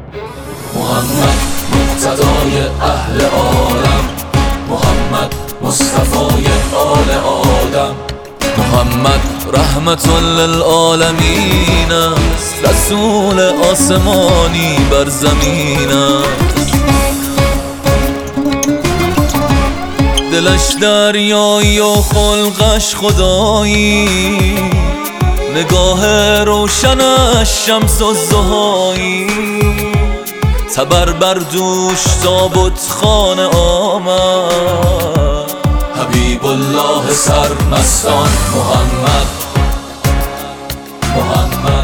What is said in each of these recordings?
محمد مقتدای اهل عالم، محمد مصطفای آل آدم. محمد رحمت للعالمین است، رسول آسمانی بر زمین است. دلش دریایی و خلقش خدایی، نگاه روشنش شمس الضحایی. تبر بر دوش تابوت خانه آمد، حبیب الله سرمستان محمد. محمد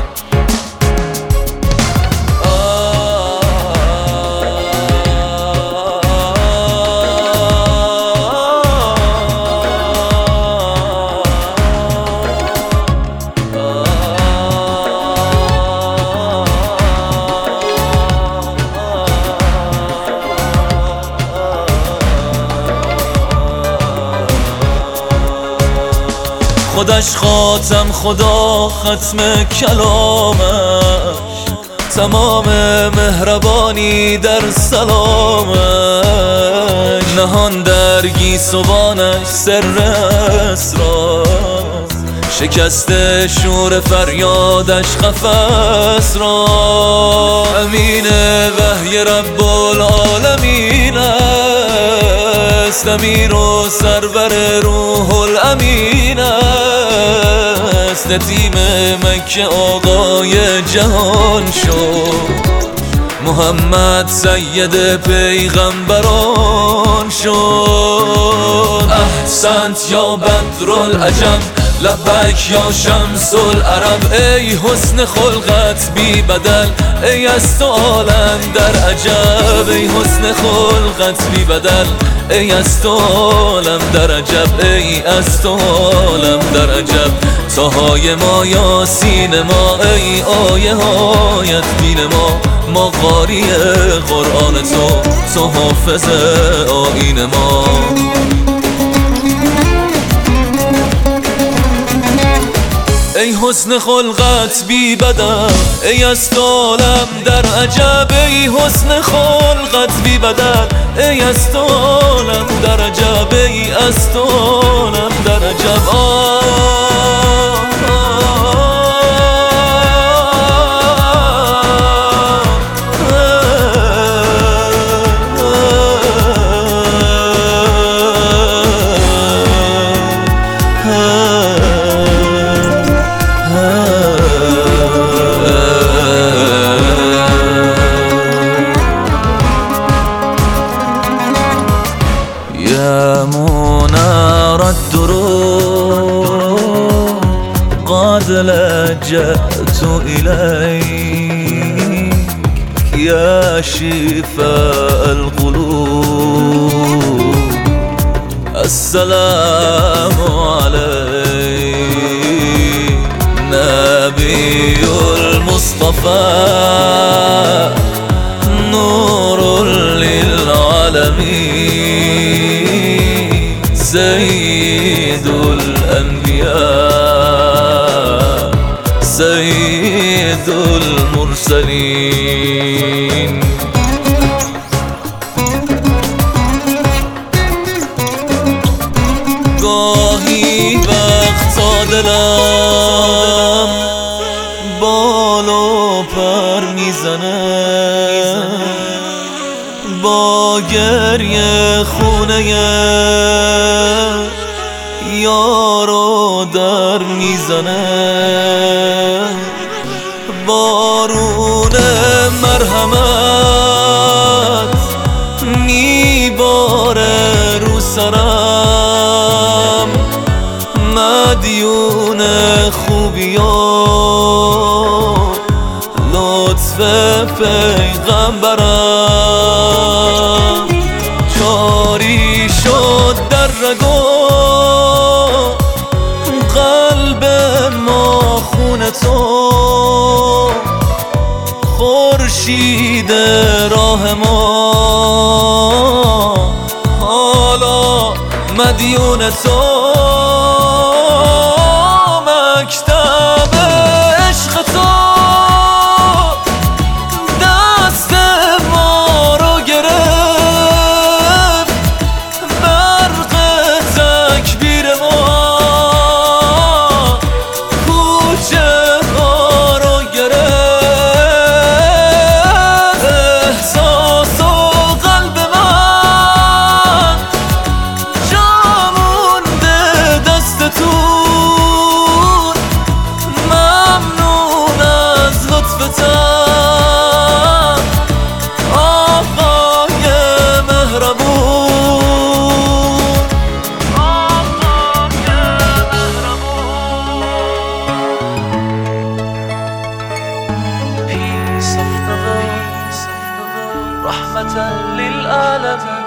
خودش خاتم، خدا ختم کلامش، تمام مهربانی در سلامش. نهان در گیسوانش سر اسرار، شکست شور فریادش قفس را. امین وحی رب العالمین است، امیر و سرور روح الامین است. ندیم مکه آقای جهان شد، محمد سید پیغمبران شد. احسنت یا بدرالعجم، لبک یا شمس العرب. ای حسن خلقت بی بدل، ای از تو عالم در عجب. ای حسن خلقت بی بدل، ای از تو عالم در عجب. ای از تو عالم در عجب. تاهای ما یاسین ما، ای آیه هایت بین ما قاری قرآن تو حافظ آیین ما. ای حسن خلقت بی بدل، ای از تو عالم در عجب. ای حسن خلقت بی بدل، ای از تو عالم در عجب. ای از تو عالم در عجب. يا منار الدروب قد لجأت إليك، يا شفاء القلوب السلام عليك. نبي المصطفى نور للعالمين، سيد الأنبياء سيد المرسلين. گاهی وقتا دلم بال و پر میزنه، با گریه خونه یارو در میزنه. بارون مرحمت میباره رو سرم، مدیون خوبیان لطف پیغمبرم. جاری شد در رگو قلب ما خون تو، خورشید راه ما حالا مدیون تو. مکتب عشق تو دست رحمة للعالمين.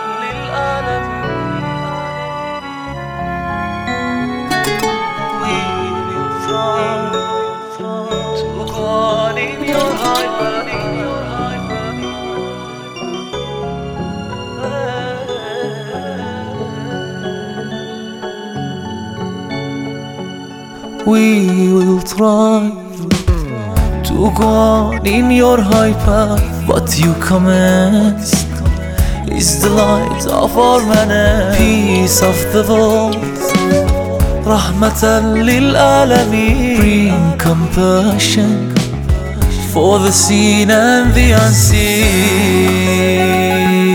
We will try to go on in your We will try to go on in your high path. What you commenced is the light of our manner, peace of the world, Rahmatan lil Alameen. Bring compassion for the seen and the unseen.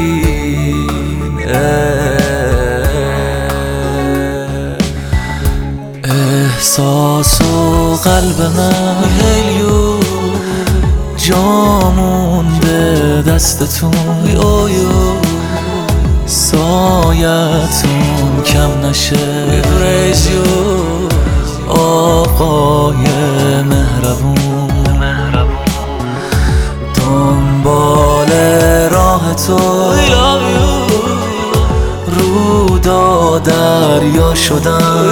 احساس و قلب من جامون به دستتون، سایتون کم نشه. آقای مهربون، دنبال راه تو رودا دریا شدن،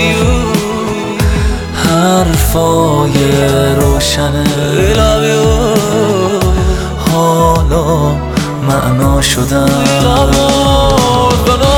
حرفای روشنه حالا معنا شدن.